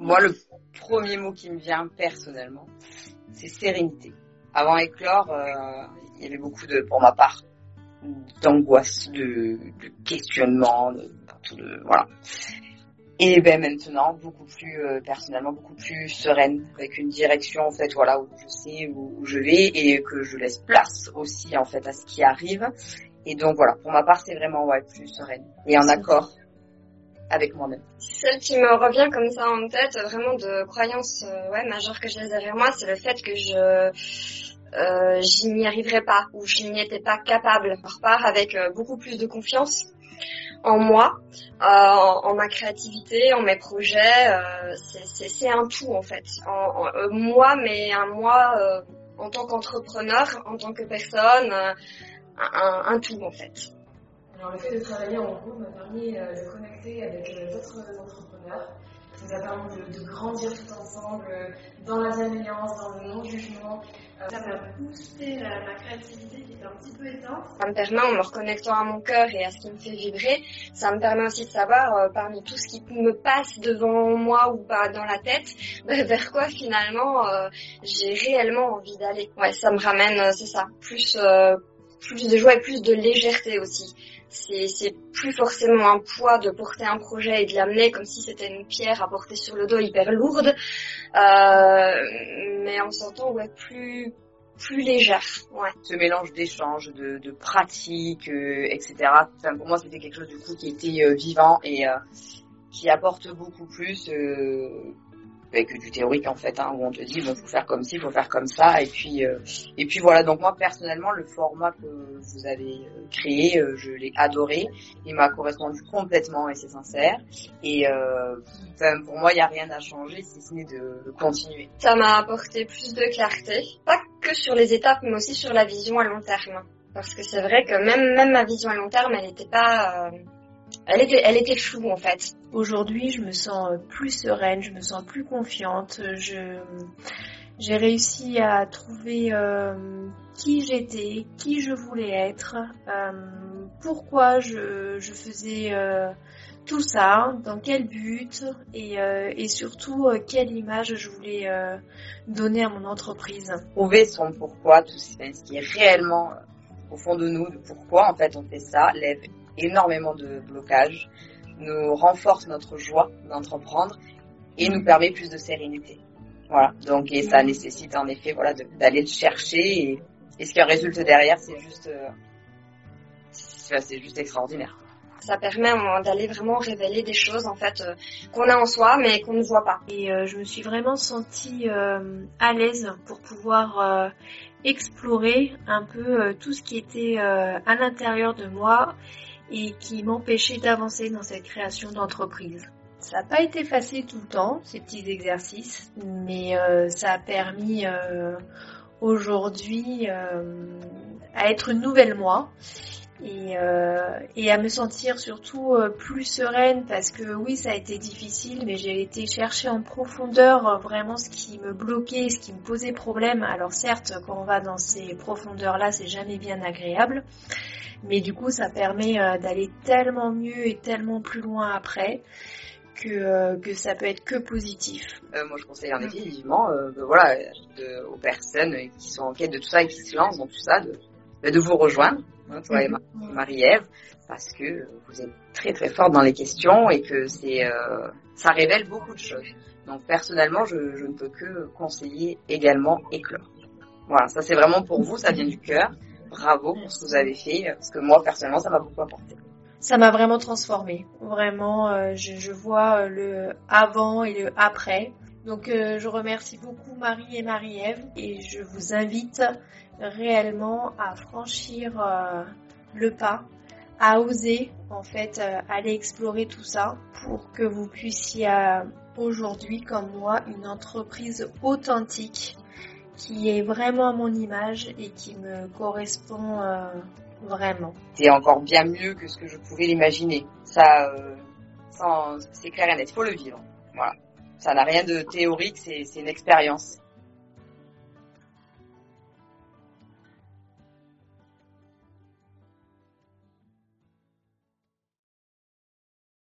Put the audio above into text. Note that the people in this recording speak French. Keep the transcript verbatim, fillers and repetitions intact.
Moi, le premier mot qui me vient personnellement, c'est sérénité. Avant Éclore, euh, il y avait beaucoup de, pour ma part, d'angoisse, de, de questionnement, de, de, voilà. Et ben maintenant, beaucoup plus euh, personnellement, beaucoup plus sereine, avec une direction en fait, voilà, où je sais où, où je vais et que je laisse place aussi en fait à ce qui arrive. Et donc voilà, pour ma part, c'est vraiment ouais plus sereine et en accord avec moi-même. Celle qui me revient comme ça en tête, vraiment de croyance euh, ouais majeure que je laisse derrière moi, c'est le fait que je euh, je n'y arriverais pas ou je n'y étais pas capable. Je repars avec euh, beaucoup plus de confiance en moi, euh, en, en ma créativité, en mes projets. Euh, c'est, c'est, c'est un tout en fait. En, en, euh, moi, mais un moi euh, en tant qu'entrepreneur, en tant que personne, euh, un, un tout en fait. Alors le fait de travailler en groupe m'a permis euh, de connecter avec euh, d'autres entrepreneurs. Ça nous a permis de, de grandir tout ensemble euh, dans la bienveillance, dans le non-jugement. Euh, ça m'a boosté la, ma créativité qui était un petit peu éteinte. Ça me permet, en me reconnectant à mon cœur et à ce qui me fait vibrer, ça me permet aussi de savoir euh, parmi tout ce qui me passe devant moi ou pas dans la tête, bah, vers quoi finalement euh, j'ai réellement envie d'aller. Ouais, ça me ramène, euh, c'est ça, plus euh, plus de joie et plus de légèreté aussi. C'est, c'est plus forcément un poids de porter un projet et de l'amener comme si c'était une pierre à porter sur le dos hyper lourde, euh, mais en sentant ouais plus plus légère. Ouais. Ce mélange d'échanges, de, de pratiques, euh, et cetera. Enfin, pour moi, c'était quelque chose du coup qui était euh, vivant et euh, qui apporte beaucoup plus euh, que du théorique en fait, hein, où on te dit bon faut faire comme ci, faut faire comme ça, et puis euh, et puis voilà. Donc moi personnellement le format que vous avez créé, euh, je l'ai adoré, il m'a correspondu complètement et c'est sincère. Et euh, pour moi il y a rien à changer si ce n'est de, de continuer. Ça m'a apporté plus de clarté, pas que sur les étapes, mais aussi sur la vision à long terme. Parce que c'est vrai que même même ma vision à long terme, elle n'était pas euh, Elle était, elle était floue en fait. Aujourd'hui, je me sens plus sereine, je me sens plus confiante. Je, j'ai réussi à trouver euh, qui j'étais, qui je voulais être, euh, pourquoi je, je faisais euh, tout ça, dans quel but et, euh, et surtout euh, quelle image je voulais euh, donner à mon entreprise. Trouver son pourquoi, tout ce qui est réellement au fond de nous, de pourquoi en fait on fait ça, lève énormément de blocages, nous renforce notre joie d'entreprendre et nous permet plus de sérénité. Voilà. Donc, et ça nécessite en effet, voilà, de, d'aller le chercher et, et ce qui en résulte derrière, c'est juste, euh, c'est, c'est juste extraordinaire. Ça permet d'aller vraiment révéler des choses en fait euh, qu'on a en soi mais qu'on ne voit pas. Et euh, je me suis vraiment sentie euh, à l'aise pour pouvoir euh, explorer un peu euh, tout ce qui était euh, à l'intérieur de moi et qui m'empêchait d'avancer dans cette création d'entreprise. Ça n'a pas été facile tout le temps, ces petits exercices, mais euh, ça a permis euh, aujourd'hui euh, à être une nouvelle moi et, euh, et à me sentir surtout euh, plus sereine parce que oui, ça a été difficile, mais j'ai été chercher en profondeur euh, vraiment ce qui me bloquait, ce qui me posait problème. Alors certes, quand on va dans ces profondeurs-là, c'est jamais bien agréable. Mais du coup, ça permet euh, d'aller tellement mieux et tellement plus loin après que, euh, que ça peut être que positif. Euh, moi, je conseille en effet vivement euh, de, voilà, de, aux personnes qui sont en quête de tout ça et qui se lancent dans tout ça, de, de vous rejoindre, hein, toi et Marie-Ève, parce que vous êtes très très forte dans les questions et que c'est, euh, ça révèle beaucoup de choses. Donc personnellement, je, je ne peux que conseiller également Éclore. Voilà, ça c'est vraiment pour vous, ça vient du cœur. Bravo pour ce que vous avez fait, parce que moi, personnellement, ça m'a beaucoup apporté. Ça m'a vraiment transformée. Vraiment, euh, je, je vois le avant et le après. Donc, euh, je remercie beaucoup Marie et Marie-Ève et je vous invite réellement à franchir euh, le pas, à oser, en fait, euh, aller explorer tout ça pour que vous puissiez euh, aujourd'hui, comme moi, une entreprise authentique qui est vraiment à mon image et qui me correspond euh, vraiment. C'est encore bien mieux que ce que je pouvais l'imaginer. Ça, euh, ça c'est clair et net. Il faut le vivre. Voilà. Ça n'a rien de théorique, c'est, c'est une expérience.